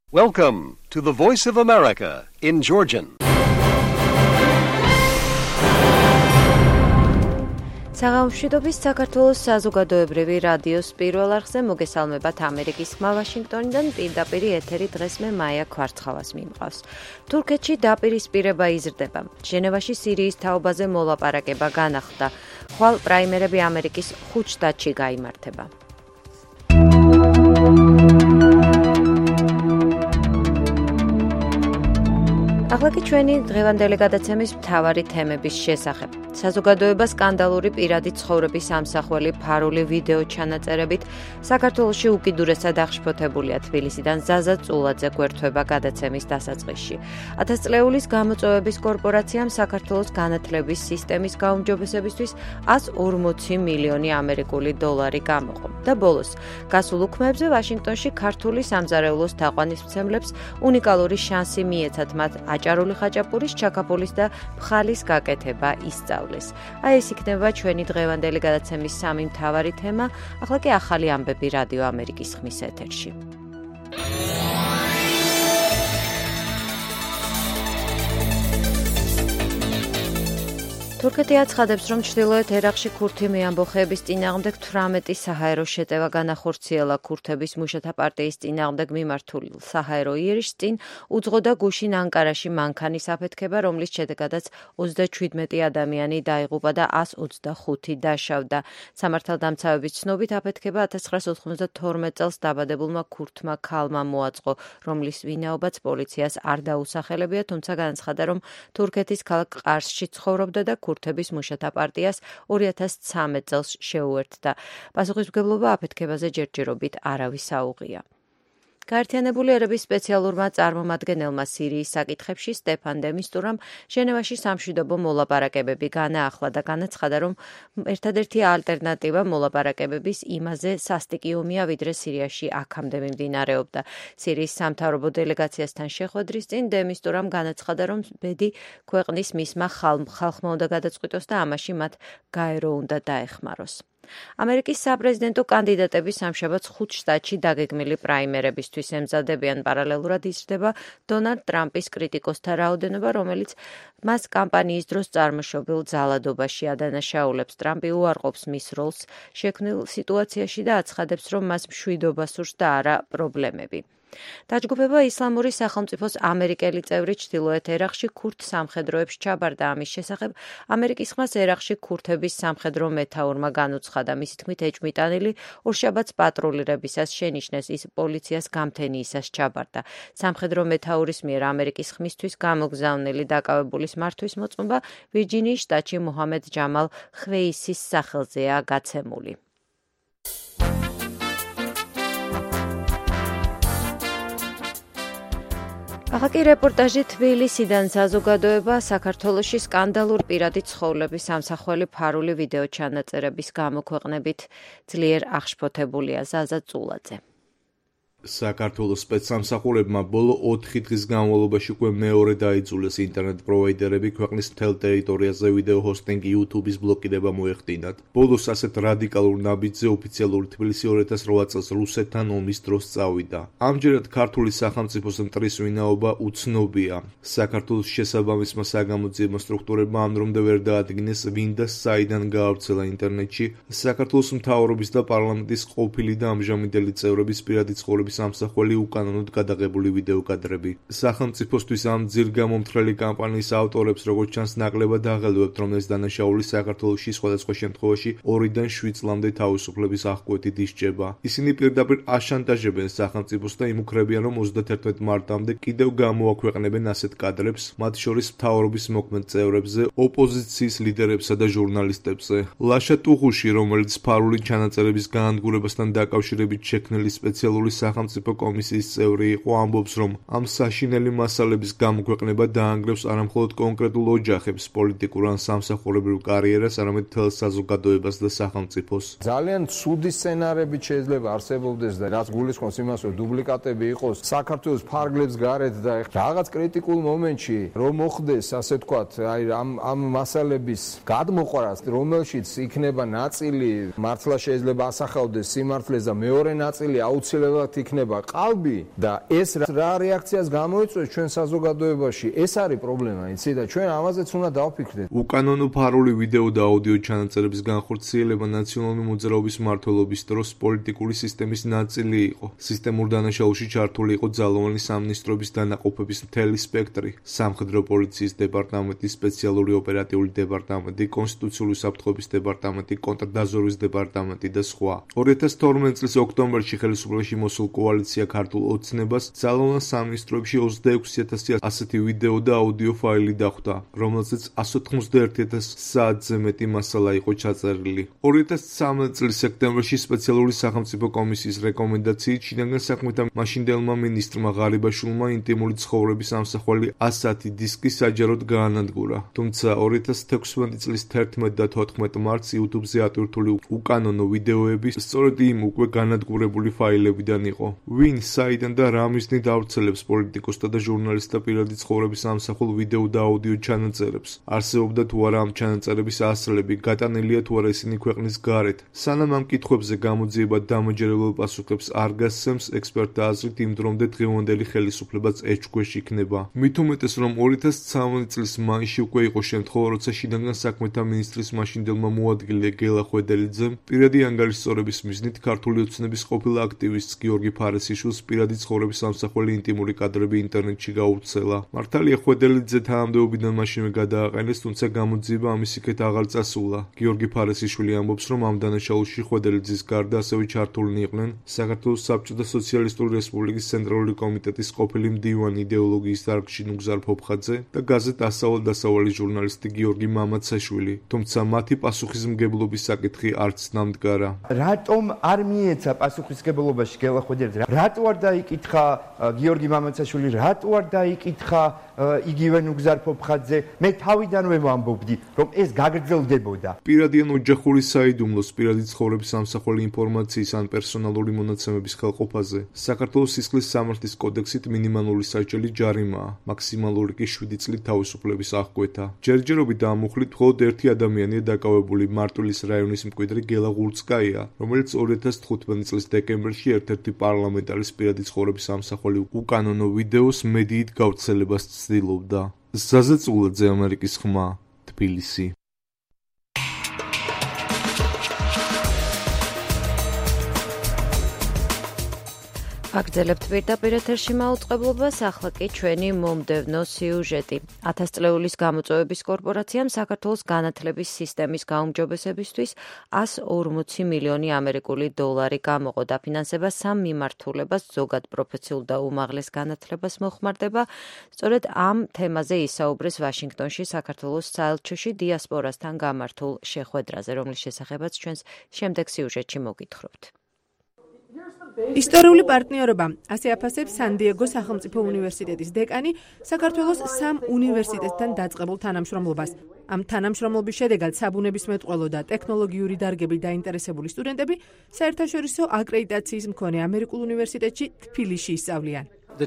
Welcome to the Voice of America in Georgian. საღამოშვიდობის საქართველოს საზოგადოებრივი რადიოს პირველ არხზე მოგესალმებათ ამერიკის ხმა ვაშინგტონიდან პირდაპირ ეთერი დღეს მე მაია ქვარცხავას მიმყავს. თურქეთში დაპირისპირება იზრდება. ჟენევაში სირიის თაობაზე მოლაპარაკება განახლდა. ხვალ პრაიმერები ამერიკის 5 შტატში გაიმართება. ახლა კი ჩვენი დღევანდელი გადაცემის მთავარი თემების შესახებ. საზოგადოება სკანდალური პირადი ცხოვრების ამსახველი ფარული ვიდეო ჩანაწერებით საქართველოში უკიდურესად აღშფოთებულია. თბილისიდან ზაზა წულაძე გვერდება გადაცემის დასაწყისში. 1000 წლეულის გამოწვევების კორპორაციამ საქართველოს განათლების სისტემის გაუმჯობესებისთვის 140 მილიონი ამერიკული დოლარი გამოყო. და ბოლოს, გასულ უქმეებზე ვაშინგტონში ქართული სამზარეულოს თაყვანისმცემლებს უნიკალური შანსი მიეცათ მათ აჭარული ხაჭაპურის, ჩაკაპულის და ფხალის გაკეთება ისწავლეს. აი ეს იქნება ჩვენი დღევანდელი გადაცემის სამი მთავარი თემა. ახლა კი ახალი ამბები რადიო ამერიკის ხმის ეთერში. თურქეთი აცხადებს, რომ ჩრდილოეთ ერაყში ქურთი მეამბოხეების წინააღმდეგ 18 საჰაერო შეტევა განახორციელა. ქურთების მუშათა პარტიის წინააღმდეგ მიმართულ საჰაერო იერიშს წინ უძღოდა გუშინ ანკარაში მანქანის აფეთქება, რომლის შედეგადაც 37 ადამიანი დაიღუპა და 125 დაშავდა. სამართალდამცავების ცნობით აფეთქება 1992 წელს დაბადებულმა ქურთმა ქალმა მოაწყო, რომლის ვინაობაც პოლიციას არ დაუსახელებია, თუმცა განაცხადა, რომ თურქეთის ქალაქ ყარსში ცხოვრობდა და ქურთების მუშათა პარტიას 2013 წელს შეუერთდა. პასუხისმგებლობა აფეთქებაზე ჯერჯერობით არავის აუღია. გაერთიანებული ერების სპეციალურმა წარმომადგენელმა სირიის საკითხებში სტეფან დე მისტურამ ჟენევაში სამშვიდობო მოლაპარაკებები განაახლა და განაცხადა, რომ ერთადერთი ალტერნატივა მოლაპარაკებების იმაზე სასტიკი ომია, ვიდრე სირიაში აქამდე მიმდინარეობდა. სირიის სამთავრობო დელეგაციასთან შეხვედრის წინ დე მისტურამ განაცხადა, რომ ბედი ქვეყნის მისმა ხალხმა უნდა გადაწყვიტოს და ამაში მათ გაერო უნდა დაეხმაროს. ამერიკის საპრეზიდენტო კანდიდატები სამშაბათს 5 შტატში დაგეგმილი პრაიმერებისთვის ემზადებიან. პარალელურად იზრდება დონალდ ტრამპის კრიტიკოსთა რაოდენობა, რომელიც მას კამპანიის დროს წარმოშობილ ძალადობაში ადანაშაულებს. ტრამპი უარყოფს მის როლს შექმნილ სიტუაციაში და აცხადებს, რომ მას მშვიდობა სურს და არა პრობლემები. დაჯგუფება ისლამური სახელმწიფოს ამერიკელი წევრი ჩრდილოეთ ერაყში ქურთ სამხედროებს ჩაბარდა. ამის შესახებ ამერიკის ხმას ერაყში ქურთების სამხედრო მეთაურმა განუცხადა. მისი თქმით, ეჭვმიტანილი ორშაბათს პატრულირებისას შენიშნეს, ის პოლიციას გამთენიისას ჩაბარდა. სამხედრო მეთაურის მიერ ამერიკის ხმისთვის გამოგზავნილი დაკავებულის მართვის მოწმობა ვირჯინიის შტატში მუჰამედ ჯამალ ხვეისის სახელზეა გაცემული. ახლა კი რეპორტაჟი თბილისიდან. საზოგადოება საქართველოში სკანდალურ პირადი ცხოვრების ამსახველი ფარული ვიდეო ჩანაწერების გამოქვეყნებით ძლიერ აღშფოთებულია. ზაზა წულაძე. საქართველოს სპეცსამსახურებმა ბოლო 4 დღის განმავლობაში უკვე მეორე დაიძულეს ინტერნეტ პროვაიდერები ქვეყნის მთელ ტერიტორიაზე ვიდეო ჰოსტინგი YouTube-ის ბლოკირება მოეხდინათ. ბოლოს ასეთ რადიკალურ ნაბიჯზე ოფიციალური თბილისი 2008 წელს რუსეთთან ომის დროს წავიდა. ამჯერად ქართული სახელმწიფოს მტრის ვინაობა უცნობია. საქართველოს შესაბამისმა საგამოძიებო სტრუქტურებმა ამ დრომდე ვერ დაადგინეს, ვინ და საიდან გაავრცელა ინტერნეტში საქართველოს მთავრობის და პარლამენტის ყოფილი და ამჟამინდელი წევრების პირადი ცხოვრების სამსახველი უკანონოდ გადაღებული ვიდეო კადრები. სახელმწიფოსთვის ამ ძირგამომთხრელი კამპანიის ავტორებს როგორც ჩანს ნაკლებად აღელვებთ, რომ ეს დანაშაული საქართველოში სხვადასხვა შემთხვევაში 2-დან 7 წლამდე თავისუფლების აღკვეთით ისჯება. ისინი პირდაპირ აშანტაჟებენ სახელმწიფოს და იმუქრებიან, რომ 31 მარტამდე კიდევ გამოაქვეყნებენ ასეთ კადრებს, მათ შორის მთავრობის მოქმედ წევრებზე, ოპოზიციის ლიდერებსა და ჟურნალისტებზე. ლაშა ტუღუში, რომელიც ფარული ჩანაწერების გაანადგურებასთან დაკავშირებით შექმნილი სპეციალური სახელმწიფო კომისიის წევრი იყო, ამბობს, რომ ამ საშინელი მასალების გამოქვეყნება დაანგრევს არამხოლოდ კონკრეტულ ოჯახებს, პოლიტიკურ ან სამსახურებრივ კარიერას, არამედ მთელ საზოგადოებას და სახელმწიფოს. ძალიან ცუდი სცენარებით შეიძლება არსებობდეს და რაც გულისხმობს იმას, რომ დუპლიკატები იყოს საქართველოს ფარგლებს გარეთ და რაღაც კრიტიკულ მომენტში რომ მოხდეს, ასე ვთქვათ, აი ამ მასალების გადმოყვარას, რომელშიც იქნება ნაწილი მართლა შეიძლება ასახავდეს სიმართლეს და მეორე ნაწილი აუცილებლად იქნება ყალბი და ეს რა რეაქციას გამოიწვევს ჩვენ საზოგადოებაში, ეს არის პრობლემა, იცი და ჩვენ ამაზეც უნდა დავფიქრდეთ. უკანონო ფარული ვიდეო და აუდიო ჩანაწერების განხორციელება ნაციონალური მოძრაობის მმართველობის დროს პოლიტიკური სისტემის ნაწილი იყო. სისტემურ დანაშაულში ჩართული იყო ძალოვანი სამინისტროების დანაყოფების მთელი სპექტრი: სამხედრო პოლიციის დეპარტამენტი, სპეციალური ოპერატიული დეპარტამენტი, კონსტიტუციური საფრთხეების დეპარტამენტი, კონტრდაზვერვის დეპარტამენტი და სხვა. 2012 წლის ოქტომბერში ხელისუფლებაში მოსულ კოალიცია ქართულ ოცნებას ძალოვან სამინისტროებში 26,000 ასეთი ვიდეო და აუდიო ფაილი დახვდა, რომელზეც 191,000 საათზე მეტი მასალა იყო ჩაწერილი. 2013 წლის სექტემბერში სპეციალური სახელმწიფო კომისიის რეკომენდაციით შინაგან საქმეთა მაშინდელმა მინისტრმა ღარიბაშვილმა ინტიმური ცხოვრების ამსახველი 110 დისკი საჯაროდ გაანადგურა. თუმცა 2016 წლის 11 და 14 მარტს YouTube-ზე ატვირთული უკანონო ვიდეოები სწორედ იმ უკვე განადგურებული ფაილებიდან იყო. ვინ, საიდან და რა მიზნით ავრცელებს პოლიტიკოსთა და ჟურნალისტთა პირადი ცხოვრების ამსახველ ვიდეო და აუდიო ჩანაწერებს? არსებობდა თუ არა ამ ჩანაწერების ასლები, გატანილია თუ არა ისინი ქვეყნის გარეთ? სანამ ამ კითხვებზე გამოძიება დამაჯერებელ პასუხებს არ გასცემს, ექსპერტთა აზრით იმ დრომდე დღევანდელი ხელისუფლებაც ეჭვქვეშ იქნება. მით უმეტეს, რომ 2013 წლის მაისში უკვე იყო შემთხვევა, როცა შინაგან საქმეთა მინისტრის მაშინდელმა მოადგილე გელა ხვედელიძემ პირადი ანგარიშსწორების მიზნით ქართული ოცნების ყოფილ აქტივისტს გიორგი ფარესიშვილს პირადი ცხოვრების ამსახველი ინტიმური კადრები ინტერნეტში გაუვრცელა. მართალია ხვედელიძე თანამდებობიდან მაშინვე გადააყენეს, თუმცა გამოძიება ამის იქეთ აღარ წასულა. გიორგი ფარესიშვილი ამბობს, რომ ამ დანაშაულში ხვედელიძის გარდა ასევე ჩართულნი იყვნენ საქართველოს საბჭოთა სოციალისტური რესპუბლიკის ცენტრალური კომიტეტის ყოფილი მდივანი იდეოლოგიის დარგში ნუგზარ ფოფხაძე და გაზეთ ასავალ-დასავალის ჟურნალისტი გიორგი მამაცაშვილი, თუმცა მათი პასუხისმგებლობის საკითხი არც ნამდგარა. რატომ არ მიეცა პასუხისმგებლობაში გელა ხვედელიძე? რატო არ დაიკითხა გიორგი მამაცაშვილი? რატო არ დაიკითხა იგივე ნუგზარ ფოფხაძე? მე თავიდანვე ვამბობდი, რომ ეს გაგრძელდებოდა. პირადი ან ოჯახური საიდუმლოს, პირადი ცხოვრების ამსახველი ინფორმაციის ან პერსონალური მონაცემების ხელყოფაზე საქართველოს სისხლის სამართლის კოდექსით მინიმალური საჭირო ჯარიმაა, მაქსიმალური კი 7 წლით თავისუფლების აღკვეთა. ჯერჯერობით და ამ მუხლით მხოლოდ ერთი ადამიანია დაკავებული, მარტვილის რაიონის მკვიდრი გელა ღურცკაია, რომელიც 2015 წლის დეკემბერში ერთ-ერთი პარლამენტარის პირადი ცხოვრების ამსახველი უკანონო ვიდეოს მედიით გავრცელებას ცდილობდა. ზაზე წულაძე, ამერიკის ხმა, თბილისი. აგრძელებთ პირდაპირ ეთერში მაუწყებლობას, ახლა კი ჩვენი მომდევნო სიუჟეტი. 1000 წლეულის გამოწვევების კორპორაციამ საქართველოს განათლების სისტემის გაუმჯობესებისთვის 140 მილიონი ამერიკული დოლარი გამოყო. დაფინანსება სამ მიმართულებას, ზოგად პროფესიულ და უმაღლეს განათლებას მოხმარდება. სწორედ ამ თემაზე ისაუბრეს ვაშინგტონში საქართველოს საელჩოში დიასპორასთან გამართულ შეხვედრაზე, რომლის შესახებაც ჩვენს შემდეგ სიუჟეტში მოგითხრობთ. ისტორიული პარტნიორობა, ასე აფასებს სან-დიეგოს სახელმწიფო უნივერსიტეტის დეკანი საქართველოს სამ უნივერსიტეტთან დაწყებულ თანამშრომლობას. ამ თანამშრომლობის შედეგად საბუნებისმეტყველო და ტექნოლოგიური დარგებით დაინტერესებული სტუდენტები საერთაშორისო აკრედიტაციის მქონე ამერიკულ უნივერსიტეტში თბილისში ისწავლიან.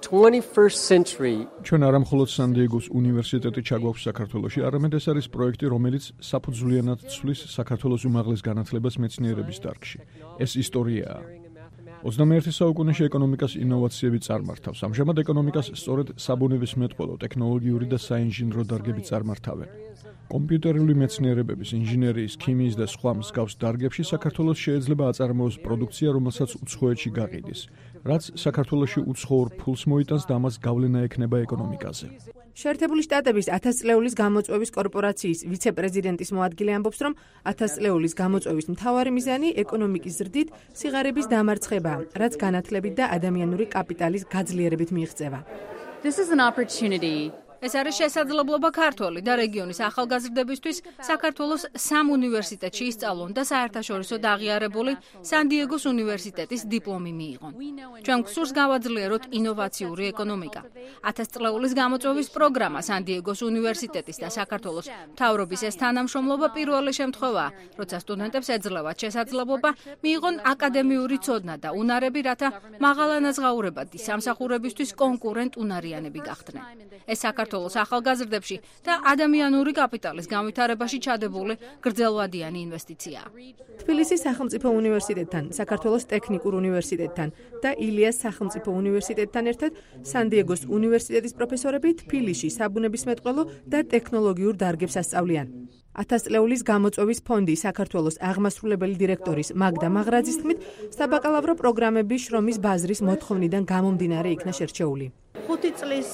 ჩვენ არა მხოლოდ სან-დიეგოს უნივერსიტეტი ჩაგვაქვს საქართველოში, არამედ ეს არის პროექტი, რომელიც საფუძვლიანად ცვლის საქართველოს უმაღლეს განათლებას მეცნიერების დარგში. ეს ისტორიაა. 21 საუკუნეში ეკონომიკას ინოვაციები წარმართავს. ამჟამად ეკონომიკას სწორედ საბუნებისმეტყველო, ტექნოლოგიური და საინჟინრო დარგები წარმართავენ. კომპიუტერული მეცნიერებების, ინჟინერიის, ქიმიის და სხვა მსგავს დარგებში საქართველოს შეიძლება აწარმოოს პროდუქცია, რომელსაც უცხოეთში გაყიდის, რაც საქართველოში უცხოურ ფულს მოიტანს და ამას გავლენა ექნება ეკონომიკაზე. შეერთებული შტატების 1000 წლეულის გამოწვევის კორპორაციის ვიცე-პრეზიდენტის მოადგილე ამბობს, რომ 1000 წლეულის გამოწვევის მთავარი მიზანი ეკონომიკის ზრდით სიღარიბის დამარცხებაა, რაც განათლებით და ადამიანური კაპიტალის გაძლიერებით მიიღწევა. ეს არის შესაძლებლობა ქართველი და რეგიონის ახალგაზრდებისთვის საქართველოს სამ უნივერსიტეტში ისწავლონ და საერთაშორისო დაღიარებული სან-დიეგოს უნივერსიტეტის დიპლომი მიიღონ. ჩვენ გსურს გავაძლიეროთ ინოვაციური ეკონომიკა. 1000 წლეულის გამოწვევის პროგრამა სან-დიეგოს უნივერსიტეტის და საქართველოს მთავრობის ეს თანამშრომლობა პირველი შემთხვევაა, როცა სტუდენტებს ეძლევათ შესაძლებლობა მიიღონ აკადემიური ცოდნა და უნარები, რათა მაღალანაზღაურებადი სამსახურებისთვის კონკურენტ უნარიანები გახდნენ. ეს საქართველოს საქართველოს ახალგაზრდებში და ადამიანური კაპიტალის განვითარებაში ჩადებული გრძელვადიანი ინვესტიციაა. თბილისის სახელმწიფო უნივერსიტეტთან, საქართველოს ტექნიკურ უნივერსიტეტთან და ილიას სახელმწიფო უნივერსიტეტთან ერთად სან-დიეგოს უნივერსიტეტის პროფესორები თბილისში საბუნებისმეტყველო და ტექნოლოგიურ დარგებს ასწავლიან. 1000 წლეულის გამოწვევის ფონდი საქართველოს აღმასრულებელი დირექტორის მაგდა მაღრაძის თქმით, საბაკალავრო პროგრამების შრომის ბაზრის მოთხოვნიდან გამომდინარე იქნა შერჩეული. 5 წლის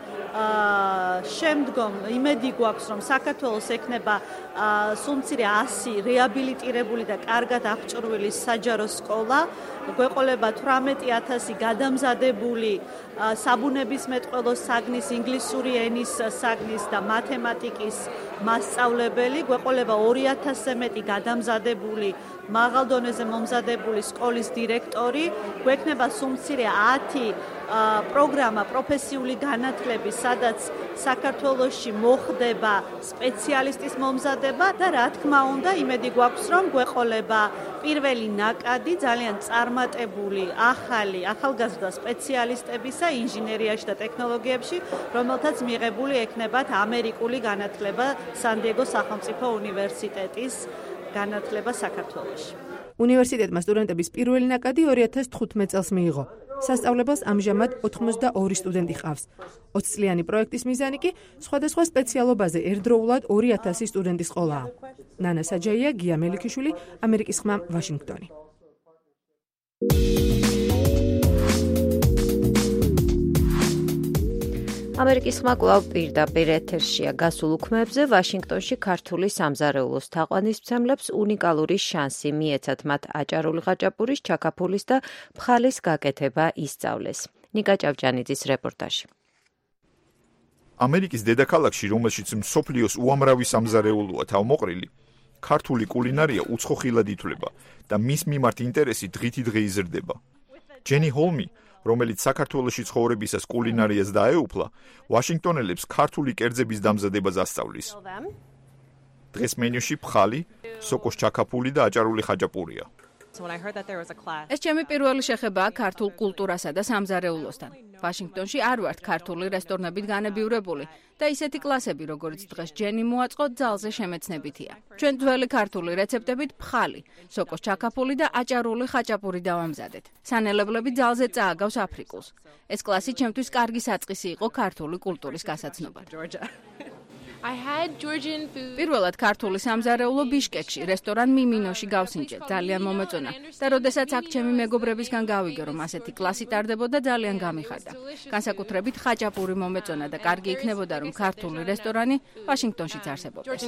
შემდგომ იმედი გვაქვს, რომ საქართველოს ექნება სულ მცირე 100 რეაბილიტირებული და კარგად აღჭურვილი საჯარო სკოლა, გვეყოლება 18000 გადამზადებული საბუნებისმეტყველო საგნის, ინგლისური ენის საგნის და მათემატიკის მასწავლებელი, გვეყოლება 2000-ზე მეტი გადამზადებული მაღალ დონეზე მომზადებული სკოლის დირექტორი, გვექნება სულ მცირე 10 პროგრამა პროფესიული განათლების, სადაც საქართველოში მოხდება სპეციალისტის მომზადება და რა თქმა უნდა, იმედი გვაქვს, რომ გვეყოლება პირველი ნაკადი ძალიან წარმატებული ახალგაზრდა სპეციალისტებისა ინჟინერიაში და ტექნოლოგიებში, რომელთაც მიღებული ექნებათ ამერიკული განათლება სან-დიეგოს სახელმწიფო უნივერსიტეტის განათლება საქართველოში. უნივერსიტეტმა სტუდენტების პირველი ნაკადი 2015 წელს მიიღო. სასწავლებელს ამჟამად 82 სტუდენტი ჰყავს. 20 წლიანი პროექტის მიზანი კი სხვადასხვა სპეციალობაზე ერთდროულად 2000 სტუდენტის ყოლაა. ნანა საჯაია, გია მელიქიშვილი, ამერიკის ხმა, ვაშინგტონი. ამერიკის ხმა კვლავ პირდაპირ ეთერშია. გასულ უქმეებზე ვაშინგტონში ქართული სამზარეულოს თაყვანისმცემლებს უნიკალური შანსი მიეცათ მათ აჭარული ხაჭაპურის, ჩაქაფულის და ფხალის გაკეთება ისწავლეს. ნიკა ჭავჭანიძის რეპორტაჟი. ამერიკის დედაქალაქში, რომელშიც მსოფლიოს უამრავი სამზარეულოა თავმოყრილი, ქართული კულინარია უცხოხილად ითვლება და მის მიმართ ინტერესი დღითიდღე იზრდება. ჯენი ჰოლმი, რომელიც საქართველოში ცხოვრებისას კულინარიას დაეუფლა, ვაშინგტონელებს ქართული კერძების დამზადებას ასწავლის. დღეს მენიუში ფხალი, სოკოს ჩაქაფული და აჭარული ხაჭაპურია. ეს ჩემი პირველი შეხებაა ქართულ კულტურასა და სამზარეულოსთან. ვაშინგტონში არ ვართ ქართული რესტორნებით განებივრებული და ისეთი კლასები, როგორც დღეს ჯენი მოაწყო, ძალზე შემეცნებითია. ჩვენ ძველი ქართული რეცეპტებით ფხალი, სოკოს ჩაქაფული და აჭარული ხაჭაპური დავამზადეთ. სანელებლები ძალზე წააგავს აფრიკულს. ეს კლასი ჩემთვის კარგი საწყისი იყო ქართული კულტურის გასაცნობად. პირველად ქართული სამზარეულო ბიშკეკში, რესტორან მიმინოში გავსინჯე, ძალიან მომეწონა და როდესაც აქ ჩემი მეგობრებისგან გავიგე, რომ ასეთი კლასი ტარდებოდა, ძალიან გამიხარდა. განსაკუთრებით ხაჭაპური მომეწონა და კარგი იქნებოდა, რომ ქართული რესტორანი ვაშინგტონშიც არსებობს.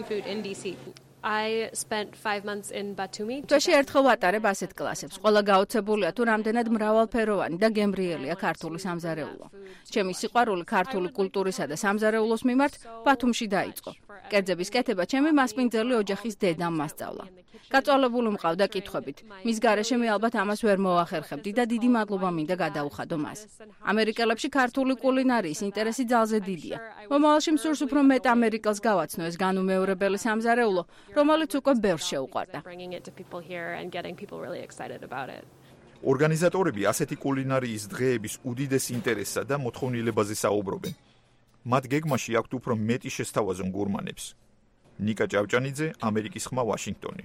თვეში ერთხელ ვატარებ ასეთ კლასებს. ყველა გაოცებულია თუ რამდენად მრავალფეროვანი და გემრიელია ქართული სამზარეულო. ჩემი სიყვარული ქართული კულტურისა და სამზარეულოს მიმართ ბათუმში დაიწყო. კერძების კეთება ჩემი მასპინძელი ოჯახის დედამ მასწავლა. გაწვალებული მყავდა კითხვებით. მის გარეშე მე ალბათ ამას ვერ მოახერხებდი და დიდი მადლობა მინდა გადაუხადო მას. ამერიკელებში ქართული კულინარიის ინტერესი ძალზე დიდია. მომავალში მსურს უფრო მეტ ამერიკელს გავაცნო ეს განუმეორებელი სამზარეულო, რომელიც უკვე ბევრს შეუყვარდა. ორგანიზატორები ასეთი კულინარიის დღეების უდიდეს ინტერესსა და მოთხოვნილებაზე საუბრობენ. მათ გეგმაში აქვთ უფრო მეტი შესთავაზონ გურმანებს. ნიკა ჭავჭანიძე, ამერიკის ხმა, ვაშინგტონი.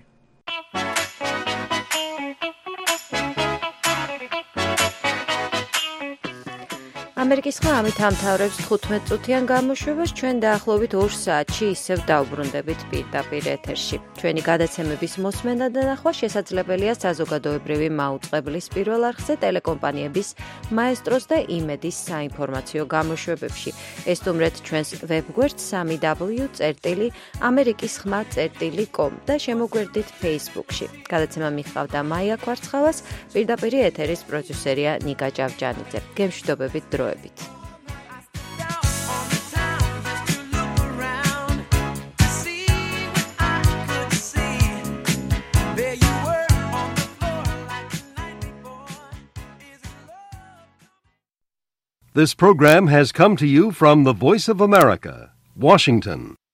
ამერიკის ხმა ამით ამთავრებს 15 წუთიან გამოშვებას. ჩვენ დაახლოებით 2 საათში ისევ დავბრუნდებით პირდაპირ ეთერში. ჩვენი გადაცემების მოსმენა და ნახვა შესაძლებელია საზოგადოებრივი მაუწყებლის პირველ არხზე, ტელეკომპანიების მაესტროს და იმედის საინფორმაციო გამოშვებებში. ესტუმრეთ ჩვენს ვებგვერდს www.amerikiskhma.com და შემოგვერდით Facebook-ში. გადაცემა მიხავდა მაია კვარცხალას, პირდაპირ ეთერის პროდიუსერია ნიკა ჭავჭანიძე. გემშვიდობებით დროებით. This program has come to you from the Voice of America, Washington.